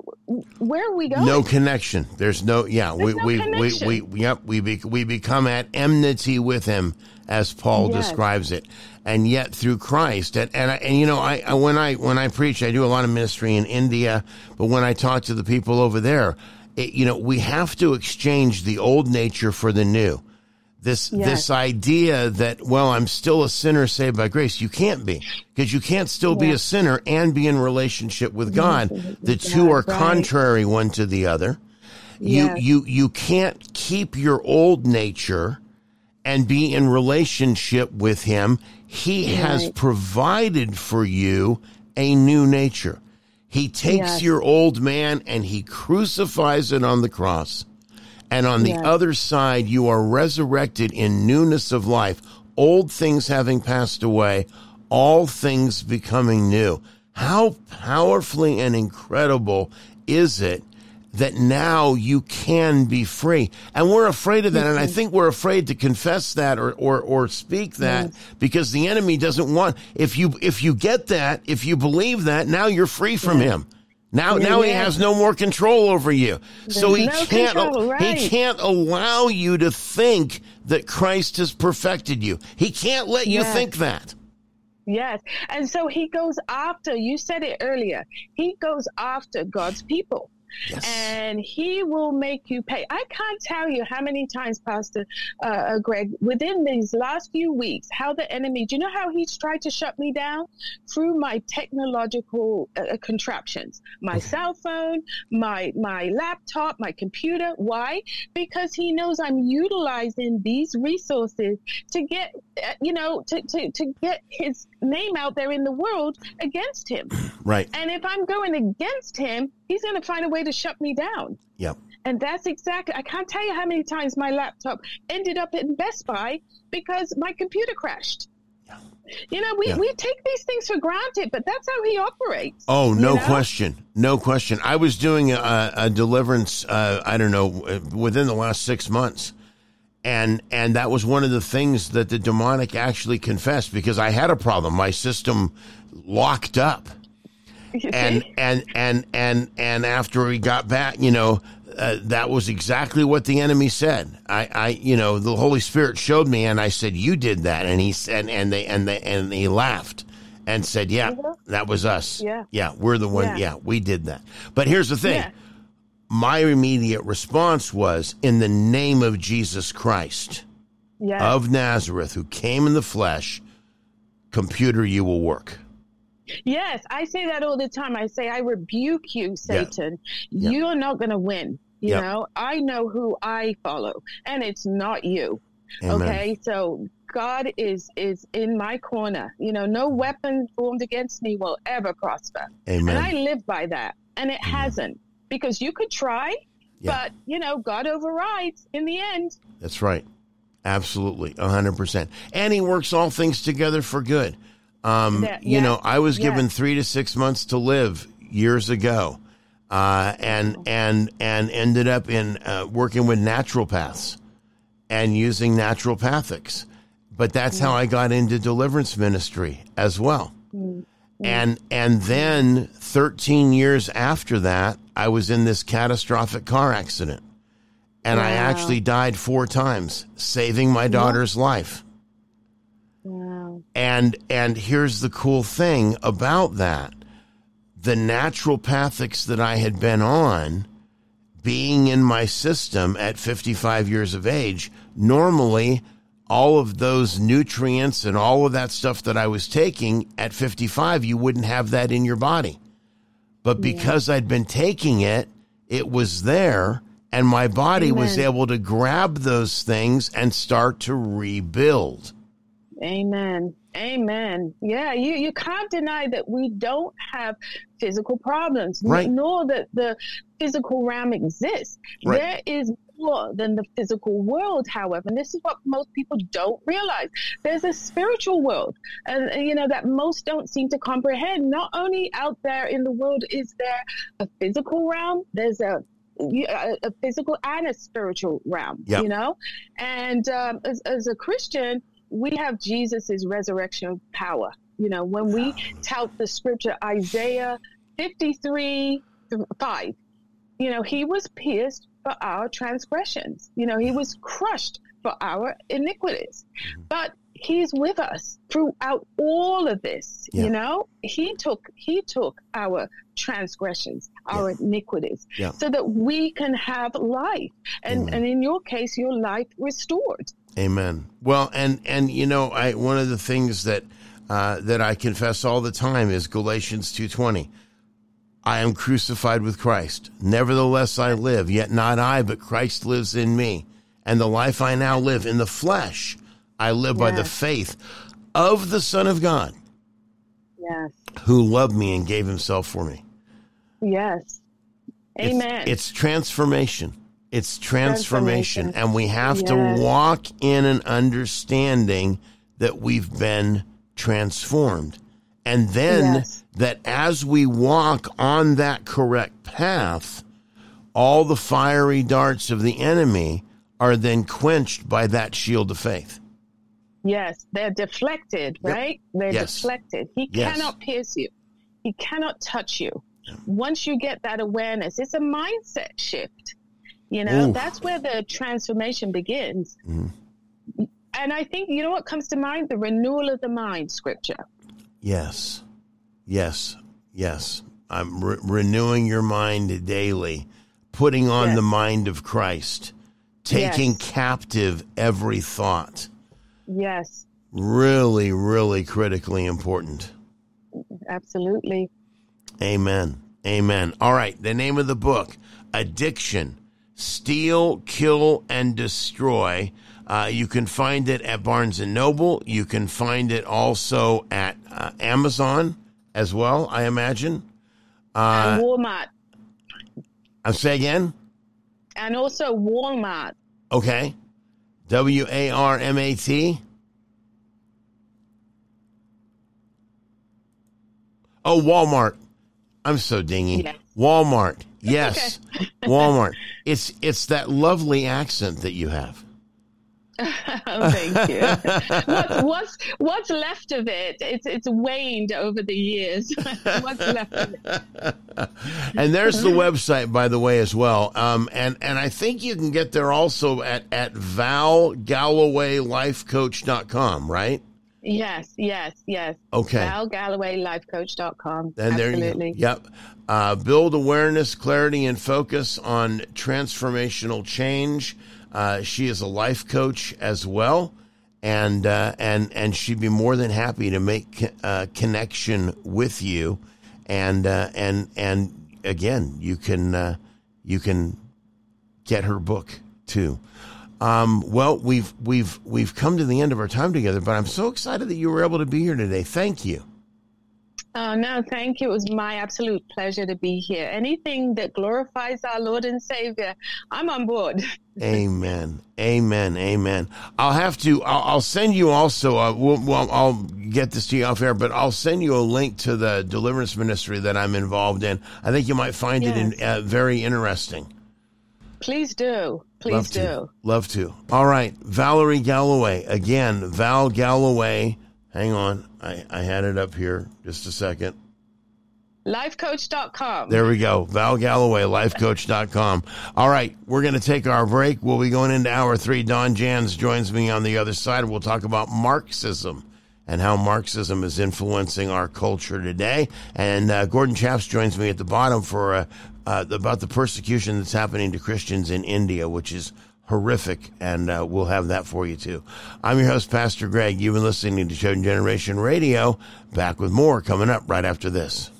where are we going? No connection. There's no, yeah, There's we, no we, connection. we, we, yep, we, be, we become at enmity with him, as Paul Yes. describes it. And yet through Christ, and, and, I, and you know, I, I, when I, when I preach, I do a lot of ministry in India, but when I talk to the people over there, it, you know, we have to exchange the old nature for the new. This Yes. this idea that, well, I'm still a sinner saved by grace. You can't be, because you can't still be Yeah. a sinner and be in relationship with God. The two God, are right. contrary one to the other. You Yes. you you can't keep your old nature and be in relationship with him. He has Right. provided for you a new nature. He takes Yes. your old man and he crucifies it on the cross. And on the Yes. other side, you are resurrected in newness of life, old things having passed away, all things becoming new. How powerfully and incredible is it that now you can be free? And we're afraid of that, and I think we're afraid to confess that or or, or speak that Yes. because the enemy doesn't want. If you if you get that, if you believe that, now you're free from him. Now, Yeah, now he yeah. has no more control over you. So he no can't, control, right. he can't allow you to think that Christ has perfected you. He can't let you Yes. think that. Yes. And so he goes after, you said it earlier, he goes after God's people. Yes. And he will make you pay. I can't tell you how many times, Pastor uh, Greg, within these last few weeks, how the enemy, do you know how he's tried to shut me down? Through my technological uh, contraptions, my cell phone, my my laptop, my computer. Why? Because he knows I'm utilizing these resources to get, uh, you know, to, to, to get his name out there in the world against him. Right. And if I'm going against him, he's going to find a way to shut me down. Yep. And that's exactly, I can't tell you how many times my laptop ended up in Best Buy because my computer crashed. Yeah. You know, we, Yeah. we take these things for granted, but that's how he operates. Oh, no you know? question. No question. I was doing a, a deliverance, uh, I don't know, within the last six months. And and that was one of the things that the demonic actually confessed, because I had a problem. My system locked up. And, and, and, and, and after we got back, you know, uh, that was exactly what the enemy said. I, I, you know, the Holy Spirit showed me, and I said, "You did that." And he said, and they, and they, and he laughed and said, "Yeah, Mm-hmm. that was us. Yeah. yeah, we're the one. Yeah. Yeah, we did that." But here's the thing. Yeah. My immediate response was, in the name of Jesus Christ Yes. of Nazareth, who came in the flesh, computer, you will work. Yes, I say that all the time. I say, I rebuke you, Satan. Yeah. You're not going to win. You Yeah. know, I know who I follow, and it's not you. Amen. Okay, so God is is in my corner. You know, no weapon formed against me will ever prosper. Amen. And I live by that, and it hasn't, because you could try, Yeah. but you know, God overrides in the end. That's right. Absolutely. A hundred percent. And he works all things together for good. Um, That- you yes, know, I was given yes. three to six months to live years ago, uh, and, and, and ended up in, uh, working with naturopaths and using naturopathics. But that's how I got into deliverance ministry as well. Mm. And, and then thirteen years after that, I was in this catastrophic car accident. And I Wow. actually died four times, saving my daughter's life. Wow. And and here's the cool thing about that. The naturopathics that I had been on, being in my system at fifty-five years of age, normally all of those nutrients and all of that stuff that I was taking at fifty-five, you wouldn't have that in your body. But because yeah. I'd been taking it, it was there, and my body Amen. was able to grab those things and start to rebuild. Amen. Amen. Yeah, you, you can't deny that we don't have physical problems, right. nor that the physical realm exists. Right. There is more than the physical world, however, and this is what most people don't realize. There's a spiritual world, and you know, that most don't seem to comprehend. Not only out there in the world is there a physical realm, there's a a, a physical and a spiritual realm, yep. you know? And um, as, as a Christian, we have Jesus's resurrection power. You know, when we tout the scripture, Isaiah fifty-three, five, you know, he was pierced for our transgressions. You know, he was crushed for our iniquities. But he's with us throughout all of this. Yeah. You know, he took, he took our transgressions, our yeah. iniquities, yeah. so that we can have life. And, mm. and in your case, your life restored. Amen. Well, and, and you know, I one of the things that uh, that I confess all the time is Galatians two twenty. I am crucified with Christ. Nevertheless I live, yet not I, but Christ lives in me. And the life I now live in the flesh, I live yes. by the faith of the Son of God, yes, who loved me and gave himself for me. Yes. Amen. It's, it's transformation. It's transformation, transformation. And we have yes. to walk in an understanding that we've been transformed. And then yes. that as we walk on that correct path, all the fiery darts of the enemy are then quenched by that shield of faith. Yes, they're deflected, right? Yep. They're yes. deflected. He yes. cannot pierce you. He cannot touch you. Once you get that awareness, it's a mindset shift. You know, Ooh. That's where the transformation begins. Mm. And I think, you know what comes to mind? The renewal of the mind scripture. Yes. Yes. Yes. I'm re- renewing your mind daily, putting on yes. the mind of Christ, taking yes. captive every thought. Yes. Really, really critically important. Absolutely. Amen. Amen. All right. The name of the book, Addiction. Steal, Kill, and Destroy. Uh, you can find it at Barnes and Noble. You can find it also at uh, Amazon as well, I imagine. Uh, and Walmart. I'll say again? And also Walmart. Okay. W A R M A T. Oh, Walmart. I'm so dingy. Yes. Walmart. Yes. Okay. Walmart. It's it's that lovely accent that you have. Oh, thank you. what's, what's what's left of it? It's it's waned over the years. What's left of it? And there's the website, by the way, as well. Um, and and I think you can get there also at at val galloway life coach dot com, right? Yes, yes, yes. Okay. val galloway life coach dot com. And there Absolutely. You go. Yep. Uh, build awareness, clarity, and focus on transformational change. Uh, she is a life coach as well, and uh, and and she'd be more than happy to make a uh, connection with you. And uh, and and again, you can uh, you can get her book too. Um, well, we've we've we've come to the end of our time together, but I'm so excited that you were able to be here today. Thank you. Oh, no, thank you. It was my absolute pleasure to be here. Anything that glorifies our Lord and Savior, I'm on board. Amen. Amen. Amen. I'll have to, I'll, I'll send you also, uh, we'll, well, I'll get this to you off air, but I'll send you a link to the deliverance ministry that I'm involved in. I think you might find yes. it in, uh, very interesting. Please do. Please Love do. To. Love to. All right. Valerie Galloway. Again, Val Galloway. Hang on. I, I had it up here. Just a second. life coach dot com. There we go. Val Galloway, life coach dot com. All right. We're going to take our break. We'll be going into hour three. Don Jans joins me on the other side. We'll talk about Marxism and how Marxism is influencing our culture today. And uh, Gordon Chaps joins me at the bottom for uh, uh, about the persecution that's happening to Christians in India, which is horrific, and uh, we'll have that for you too. I'm your host, Pastor Greg. You've been listening to Chosen Generation Radio. Back with more coming up right after this.